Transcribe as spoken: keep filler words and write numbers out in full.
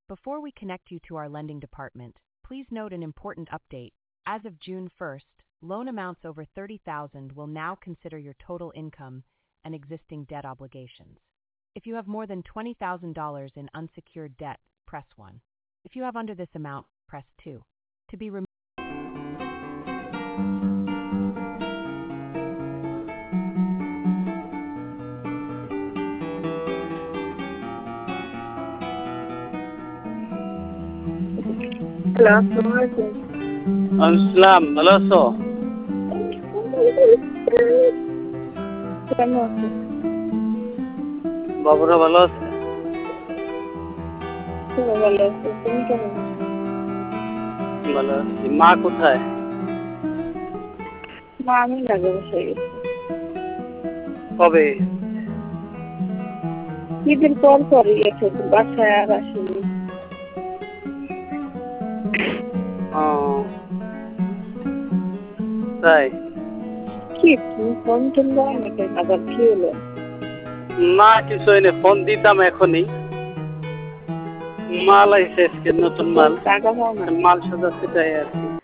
Before we connect you to our lending department, please note an important update. As of June first, loan amounts over thirty thousand dollars will now consider your total income and existing debt obligations. If you have more than twenty thousand dollars in unsecured debt, press one. If you have under this amount, press two. To be removed. Hello, আসসালামু আলাইকুম। আসসালাম, ভালো আছো? কেমন আছো? বাবুরা ভালো আছে? খুব ভালো আছি। তুমি কেমন আছো? ভালো আছি। মা কোথায়? মা আমি লাগে বসে গেছি। কবে? ঈদের পর পরই গেছে, বাসায় আর আসেনি। ও তাই? কি তুমি ফোন টোন দাও না কেন? আবার কি হলো? না কিছু হয়নি, ফোন দিতাম এখনই। মাল আইছে আজকে, নতুন মাল। টাকা পাও না? মাল সাজাচ্ছে তাই আর কি।